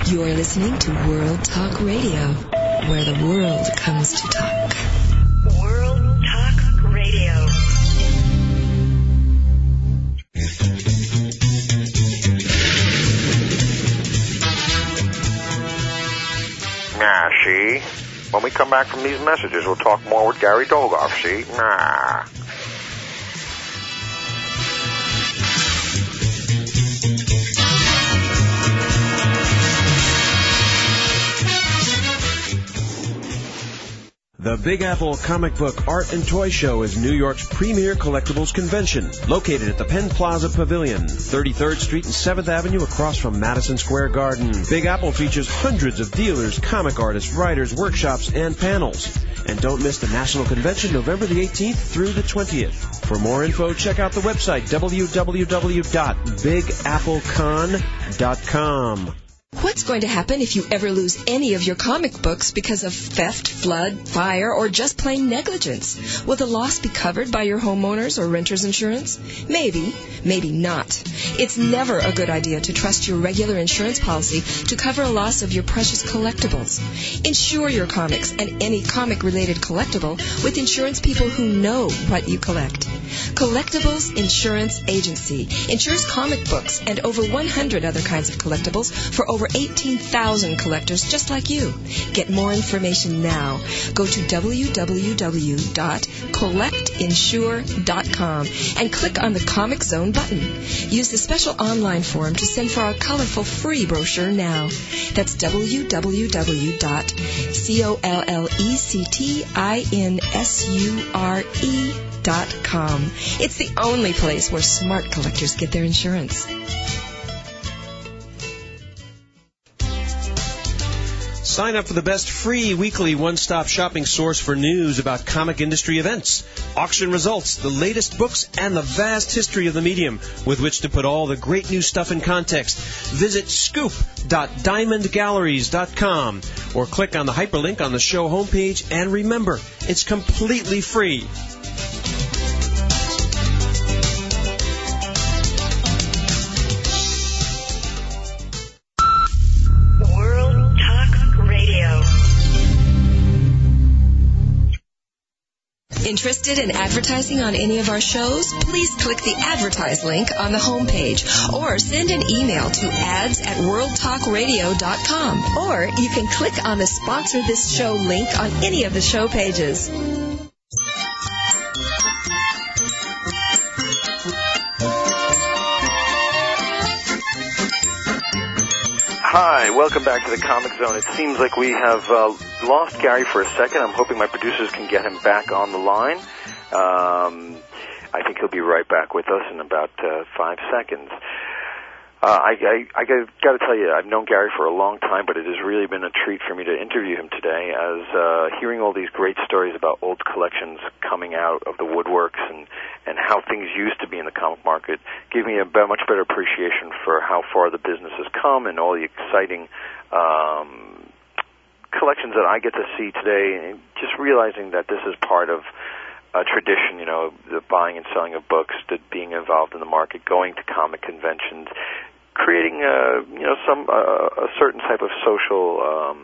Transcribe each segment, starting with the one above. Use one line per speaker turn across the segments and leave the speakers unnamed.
You're listening to World Talk Radio, where the world comes to talk.
World Talk Radio.
Nah, see? When we come back from these messages, we'll talk more with Gary Dolgoff, see? Nah.
The Big Apple Comic Book Art and Toy Show is New York's premier collectibles convention, located at the Penn Plaza Pavilion, 33rd Street and 7th Avenue across from Madison Square Garden. Big Apple features hundreds of dealers, comic artists, writers, workshops, and panels. And don't miss the National Convention November the 18th through the 20th. For more info, check out the website www.bigapplecon.com.
What's going to happen if you ever lose any of your comic books because of theft, flood, fire, or just plain negligence? Will the loss be covered by your homeowner's or renter's insurance? Maybe, maybe not. It's never a good idea to trust your regular insurance policy to cover a loss of your precious collectibles. Insure your comics and any comic-related collectible with insurance people who know what you collect. Collectibles Insurance Agency insures comic books and over 100 other kinds of collectibles for over 18,000 collectors just like you. Get more information now. Go to www.collectinsure.com and click on the Comic Zone button. Use the special online form to send for our colorful free brochure now. That's www.collectinsure.com. It's the only place where smart collectors get their insurance.
Sign up for the best free weekly one-stop shopping source for news about comic industry events, auction results, the latest books, and the vast history of the medium with which to put all the great new stuff in context. Visit scoop.diamondgalleries.com or click on the hyperlink on the show homepage, and remember, it's completely free.
Interested in advertising on any of our shows? Please click the Advertise link on the homepage or send an email to ads@worldtalkradio.com. Or you can click on the Sponsor This Show link on any of the show pages.
Hi, welcome back to the Comic Zone. It seems like we have lost Gary for a second. I'm hoping my producers can get him back on the line. I think he'll be right back with us in about 5 seconds. I got to tell you, I've known Gary for a long time, but it has really been a treat for me to interview him today, as hearing all these great stories about old collections coming out of the woodworks and how things used to be in the comic market gave me a much better appreciation for how far the business has come and all the exciting collections that I get to see today, and just realizing that this is part of a tradition, you know, the buying and selling of books, the being involved in the market, going to comic conventions, creating a certain type of social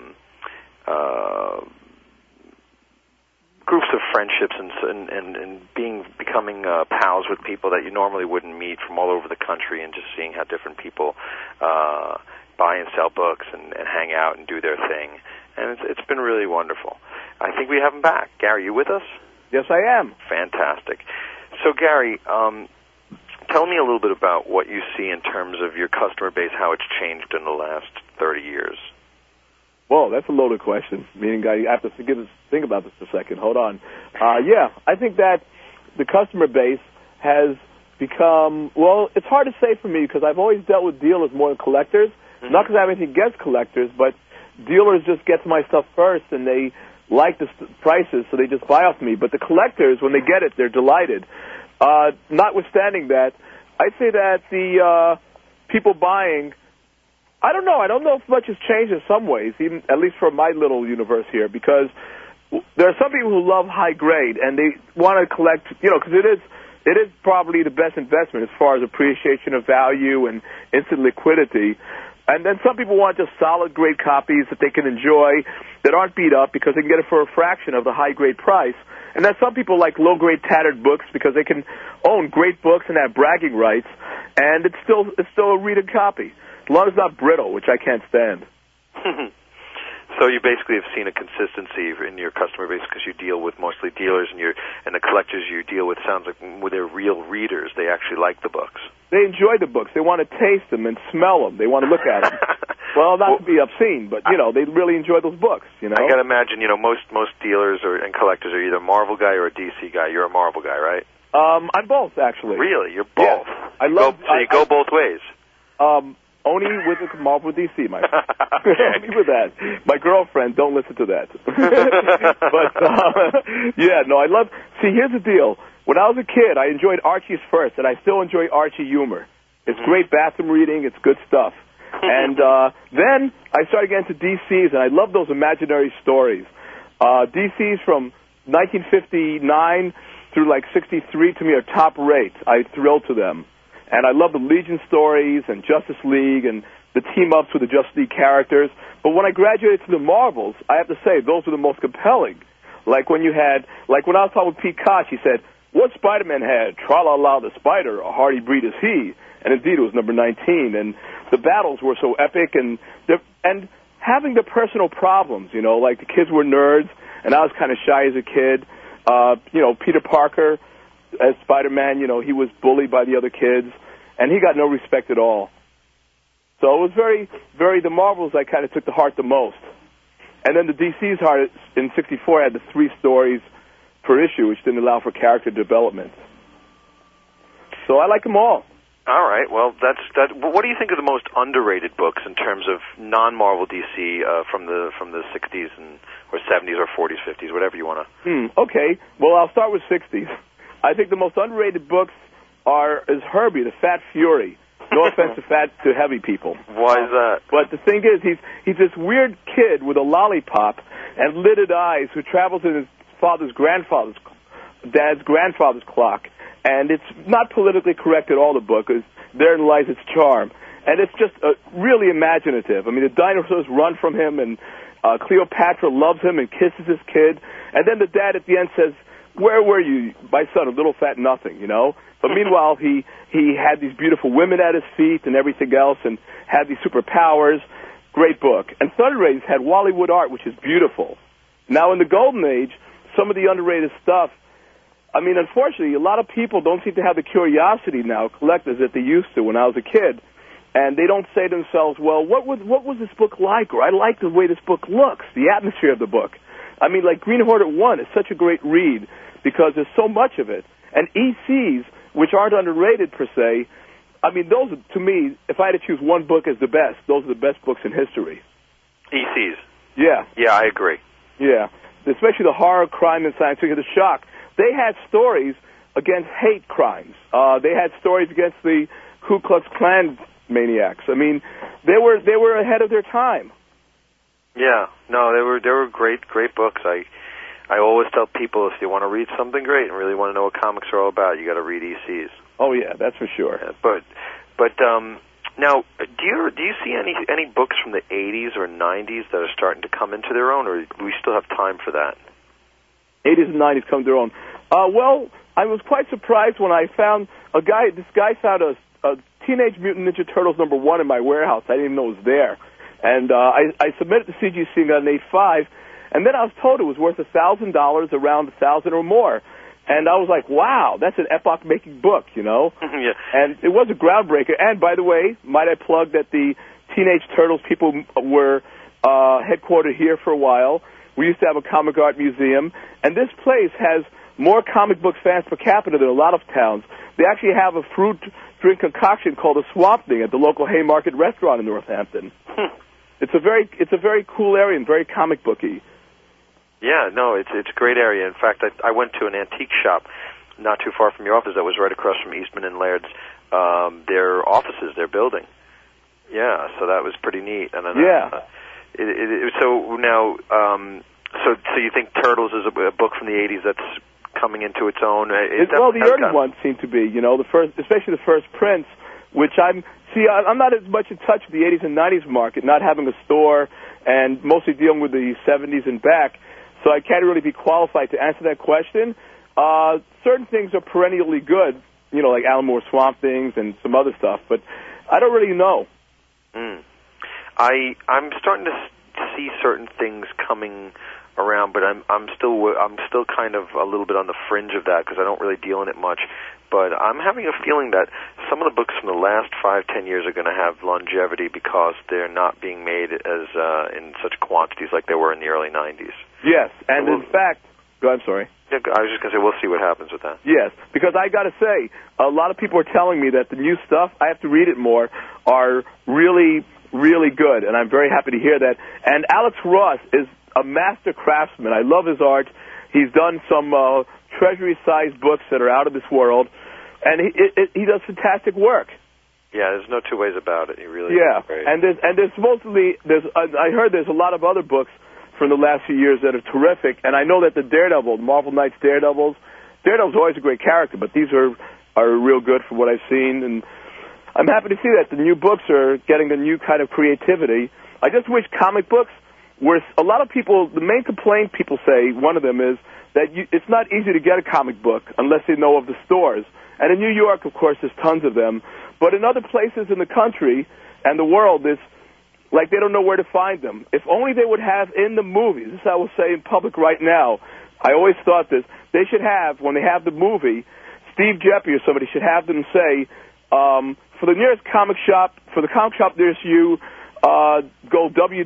groups of friendships and becoming pals with people that you normally wouldn't meet from all over the country, and just seeing how different people buy and sell books and hang out and do their thing. And it's been really wonderful. I think we have him back. Gary, you with us?
Yes, I am.
Fantastic. So, Gary, tell me a little bit about what you see in terms of your customer base, how it's changed in the last 30 years.
Well, that's a loaded question, meaning I have to think about this for a second. Hold on. Yeah, I think that the customer base has become, well, it's hard to say for me because I've always dealt with dealers more than collectors. Mm-hmm. Not because I have anything against collectors, but dealers just get to my stuff first, and they like the prices, so they just buy off me. But the collectors, when they get it, they're delighted. Notwithstanding that, I'd say that the people buying, I don't know if much has changed in some ways, even at least for my little universe here, because there are some people who love high grade, and they want to collect, because it is probably the best investment as far as appreciation of value and instant liquidity. And then some people want just solid, great copies that they can enjoy, that aren't beat up because they can get it for a fraction of the high-grade price. And then some people like low-grade tattered books because they can own great books and have bragging rights, and it's still a reading copy, as long as it's not brittle, which I can't stand.
So you basically have seen a consistency in your customer base because you deal with mostly dealers, and the collectors you deal with sounds like they're real readers. They actually like the books. They
enjoy the books. They want to taste them and smell them. They want to look at them. Well, not to be obscene, but they really enjoy those books. I
got to imagine, most dealers and collectors are either a Marvel guy or a DC guy. You're a Marvel guy, right?
I'm both, actually.
Really, you're both.
Yeah. I love.
So you go both ways.
Only with the Marvel DC, Mike. Only with that. My girlfriend, don't listen to that. But, I love... See, here's the deal. When I was a kid, I enjoyed Archie's first, and I still enjoy Archie humor. It's great bathroom reading. It's good stuff. And then I started getting into DCs, and I love those imaginary stories. DCs from 1959 through, 63 to me are top rate. I thrill to them. And I love the Legion stories and Justice League and the team-ups with the Justice League characters. But when I graduated to the Marvels, I have to say, those were the most compelling. When I was talking with Pete Koch, he said, what Spider-Man had? Tra-la-la the Spider, a hardy breed is he. And indeed, it was number 19. And the battles were so epic. And having the personal problems, the kids were nerds, and I was kind of shy as a kid. Peter Parker, as Spider-Man, he was bullied by the other kids, and he got no respect at all. So it was the Marvels I kind of took to heart the most. And then the DC's heart in 64 had the 3 stories per issue, which didn't allow for character development. So I like them all.
All right. Well, that. What do you think are the most underrated books in terms of non-Marvel DC from the 60s or 70s or 40s, 50s, whatever you want to?
Okay. Well, I'll start with 60s. I think the most underrated books is Herbie, the Fat Fury. No offense to heavy people.
Why is that?
But the thing is, he's this weird kid with a lollipop and lidded eyes who travels in his dad's grandfather's clock. And it's not politically correct at all, the book. Therein lies its charm. And it's just really imaginative. I mean, the dinosaurs run from him, and Cleopatra loves him and kisses his kid. And then the dad at the end says, where were you, my son, a little fat nothing, But meanwhile, he had these beautiful women at his feet and everything else and had these superpowers. Great book. And Thunder Rays had Wally-Wood art, which is beautiful. Now, in the Golden Age, some of the underrated stuff, I mean, unfortunately, a lot of people don't seem to have the curiosity now, collectors, that they used to when I was a kid. And they don't say to themselves, well, what was this book like? Or I like the way this book looks, the atmosphere of the book. I mean, Green Hornet 1 is such a great read because there's so much of it. And ECs, which aren't underrated per se, I mean, those, to me, if I had to choose one book as the best, those are the best books in history.
ECs?
Yeah.
Yeah, I agree.
Yeah. Especially the horror, crime, and science fiction, the shock. They had stories against hate crimes. They had stories against the Ku Klux Klan maniacs. I mean, they were ahead of their time.
Yeah, no, they were great books. I always tell people if you want to read something great and really want to know what comics are all about, you got to read ECs.
Oh yeah, that's for sure.
Yeah, but now, do you see any books from the 80s or 90s that are starting to come into their own, or do we still have time for that?
80s and 90s come to their own. Well, I was quite surprised when I found this guy found a Teenage Mutant Ninja Turtles #1 in my warehouse. I didn't even know it was there. And I submitted to CGC and got an 8.5, and then I was told it was worth $1,000, around $1,000 or more. And I was like, wow, that's an epoch-making book,
Yeah.
And it was a groundbreaker. And, by the way, might I plug that the Teenage Turtles people were headquartered here for a while. We used to have a comic art museum. And this place has more comic book fans per capita than a lot of towns. They actually have a fruit drink concoction called a Swamp Thing at the local Haymarket restaurant in Northampton. It's a very cool area and very comic booky.
Yeah, no, it's a great area. In fact, I went to an antique shop not too far from your office that was right across from Eastman and Laird's their offices, their building. Yeah, so that was pretty neat. And then, so now, so you think Turtles is a book from the 80s that's coming into its own?
Well, the early ones seem to be. The first, especially the first prints, which I'm not as much in touch with the 80s and 90s market, not having a store and mostly dealing with the 70s and back, so I can't really be qualified to answer that question. Certain things are perennially good, you know, like Alan Moore Swamp Things and some other stuff, but I don't really know.
I'm starting to see certain things coming around, but I'm still kind of a little bit on the fringe of that because I don't really deal in it much. But I'm having a feeling that some of the books from the last 5-10 years are going to have longevity because they're not being made as in such quantities like they were in the early 90s.
Yes, and in fact, I'm sorry.
Yeah, I was just going to say, we'll see what happens with that.
Yes, because I got to say, a lot of people are telling me that the new stuff, I have to read it more, are really, really good, and I'm very happy to hear that. And Alex Ross is a master craftsman. I love his art. He's done some treasury-sized books that are out of this world, and he does fantastic work.
Yeah, there's no two ways about it. He really
is
great.
And there's mostly I heard there's a lot of other books from the last few years that are terrific, and I know that the Daredevil, Marvel Knights Daredevil's always a great character, but these are real good from what I've seen, and I'm happy to see that the new books are getting a new kind of creativity. I just wish comic books were, a lot of people, the main complaint people say, one of them is that it's not easy to get a comic book unless they know of the stores. And in New York, of course, there's tons of them, but in other places in the country and the world, it's like they don't know where to find them. If only they would have in the movies, this I will say in public right now, I always thought this, they should have, when they have the movie, Steve Jeppy or somebody should have them say, for the nearest comic shop, for the comic shop nearest you, go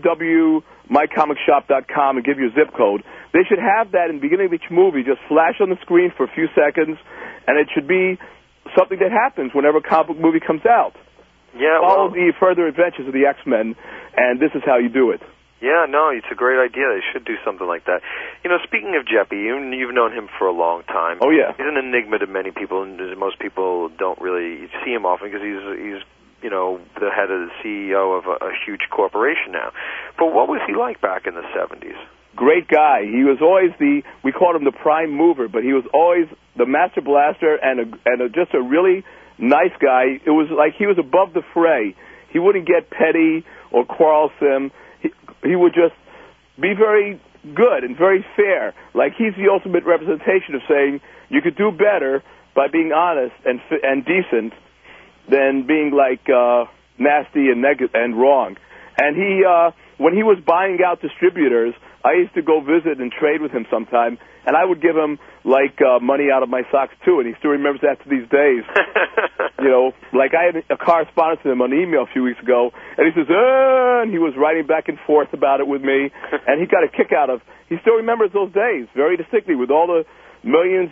www.mycomicshop.com and give you a zip code. They should have that in the beginning of each movie, just flash on the screen for a few seconds, and it should be something that happens whenever a comic book movie comes out.
Yeah,
follow the further adventures of the X-Men, and this is how you do it.
Yeah, no, it's a great idea. They should do something like that. You know, speaking of Jeppy, you've known him for a long time.
Oh, yeah.
He's an enigma to many people, and most people don't really see him often because he's you know, the head of the CEO of a huge corporation now. But what was he like back in the 70s?
Great guy. He was always we called him the prime mover, but he was always the master blaster and just a really nice guy. It was like he was above the fray. He wouldn't get petty or quarrelsome. He would just be very good and very fair. Like he's the ultimate representation of saying you could do better by being honest and decent than being like nasty and wrong. And he, when he was buying out distributors, I used to go visit and trade with him sometime, and I would give him like money out of my socks too, and he still remembers that to these days. You know, like I had a correspondence with him on email a few weeks ago, and he says, and he was writing back and forth about it with me, and he got a kick out of. He still remembers those days very distinctly, with all the billions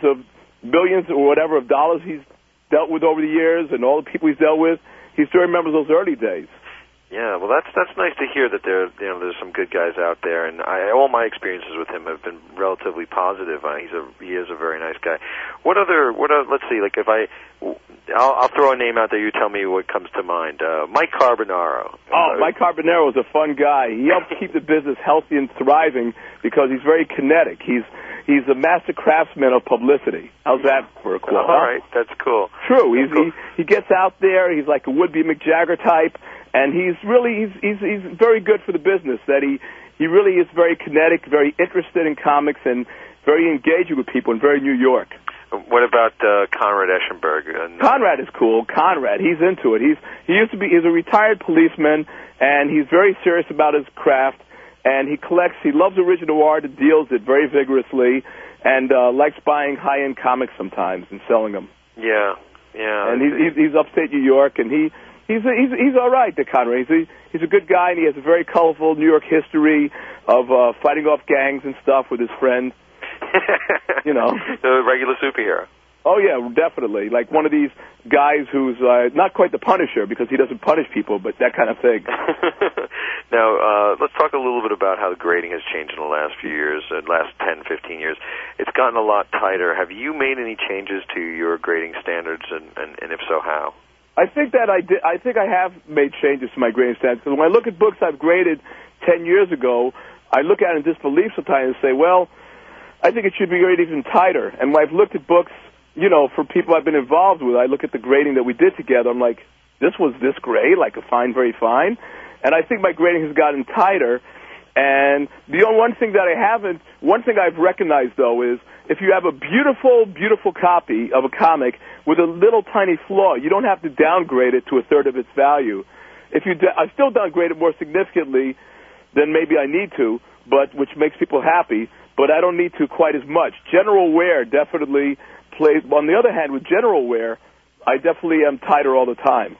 or whatever of dollars he's dealt with over the years, and all the people he's dealt with. He still remembers those early days.
Yeah, well, that's nice to hear that there's some good guys out there, and all my experiences with him have been relatively positive. He is a very nice guy. What other? Let's see. Like if I'll throw a name out there. You tell me what comes to mind. Mike Carbonaro.
Oh, Mike Carbonaro is a fun guy. He helps keep the business healthy and thriving because he's very kinetic. He's a master craftsman of publicity. How's that for a quote?
All right, that's cool.
True. He gets out there. He's like a would-be Mick Jagger type. And he's very good for the business. That he really is very kinetic, very interested in comics, and very engaging with people, and very New York.
What about Conrad Eschenberg?
Conrad is cool. Conrad, he's into it. He's a retired policeman, and he's very serious about his craft. And he loves original art, and deals it very vigorously, and likes buying high-end comics sometimes and selling them.
Yeah.
And he's upstate New York, and He's all right, the Conrad. He's a good guy, and he has a very colorful New York history of fighting off gangs and stuff with his friends. You know,
the regular superhero.
Oh yeah, definitely. Like one of these guys who's not quite the Punisher because he doesn't punish people, but that kind of thing.
Now, let's talk a little bit about how the grading has changed in the last few years, last 10, 15 years. It's gotten a lot tighter. Have you made any changes to your grading standards, and if so, how?
I think that I did. I think I have made changes to my grading standards. Because when I look at books I've graded 10 years ago, I look at it in disbelief sometimes and say, well, I think it should be graded even tighter. And when I've looked at books, you know, for people I've been involved with, I look at the grading that we did together. I'm like, this was this gray, like a fine, very fine. And I think my grading has gotten tighter. And the only one thing I've recognized, though, is if you have a beautiful, beautiful copy of a comic with a little tiny flaw, you don't have to downgrade it to a third of its value. I still downgrade it more significantly than maybe I need to, but which makes people happy, but I don't need to quite as much. General wear definitely plays. On the other hand, with general wear, I definitely am tighter all the time.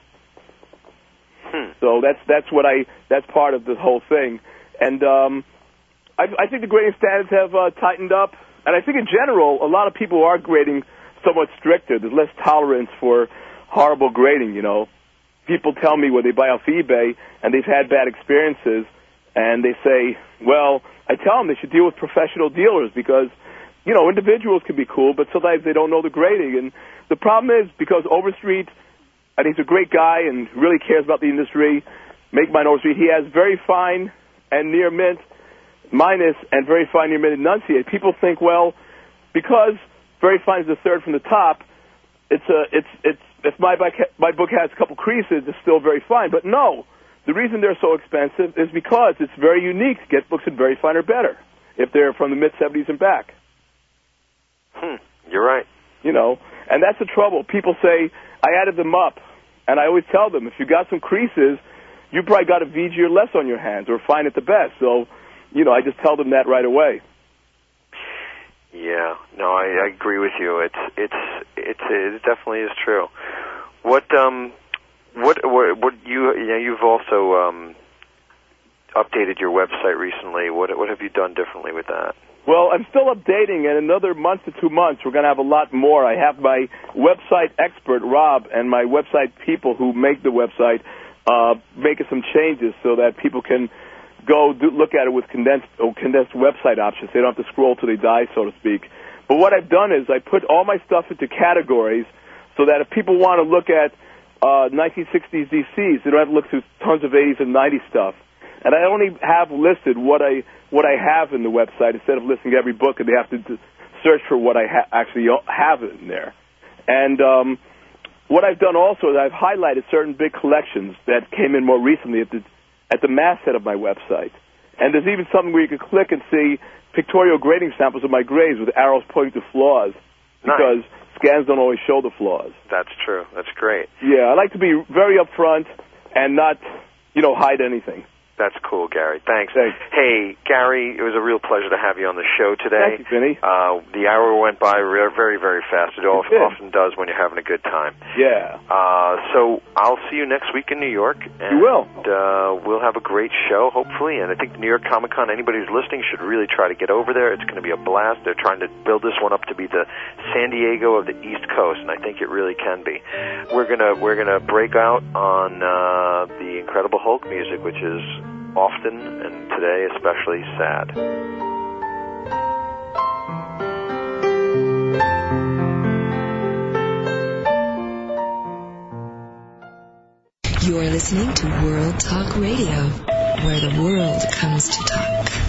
So that's part of the whole thing. And I think the grading standards have tightened up. And I think in general, a lot of people are grading somewhat stricter. There's less tolerance for horrible grading, you know. People tell me when they buy off eBay and they've had bad experiences, and they say, well, I tell them they should deal with professional dealers because, you know, individuals can be cool, but sometimes they don't know the grading. And the problem is because Overstreet, and he's a great guy and really cares about the industry, Make Mine Overstreet, he has very fine and near mint minus and very fine near mint enunciate. People think, well, because very fine is the third from the top, if my book has a couple creases, it's still very fine. But no, the reason they're so expensive is because it's very unique to get books in very fine or better if they're from the mid-70s and back.
You're right.
You know, and that's the trouble. People say, I added them up, and I always tell them, if you got some creases, you probably got a VG or less on your hands, or fine at the best. So, you know, I just tell them that right away.
Yeah, no, I agree with you. It definitely is true. What you've also updated your website recently. What have you done differently with that?
Well, I'm still updating. In another month to 2 months, we're going to have a lot more. I have my website expert, Rob, and my website people who make the website making some changes so that people can look at it with condensed website options. They don't have to scroll till they die, so to speak. But what I've done is I put all my stuff into categories so that if people want to look at 1960s DCs, they don't have to look through tons of 80s and 90s stuff. And I only have listed what I have in the website instead of listing every book, and they have to search for what I actually have in there. And what I've done also is I've highlighted certain big collections that came in more recently at the masthead of my website. And there's even something where you can click and see pictorial grading samples of my grades with arrows pointing to flaws, because scans don't always show the flaws.
That's true. That's great.
Yeah, I like to be very upfront and not, hide anything.
That's cool, Gary. Thanks. Hey, Gary, it was a real pleasure to have you on the show today.
Thank you, Vinny.
The hour went by very, very fast. It often does when you're having a good time.
Yeah.
So I'll see you next week in New York. And,
you will.
We'll have a great show, hopefully. And I think the New York Comic Con, anybody who's listening should really try to get over there. It's going to be a blast. They're trying to build this one up to be the San Diego of the East Coast, and I think it really can be. We're gonna break out on the Incredible Hulk music, which is often, and today especially, sad.
You're listening to World Talk Radio, where the world comes to talk.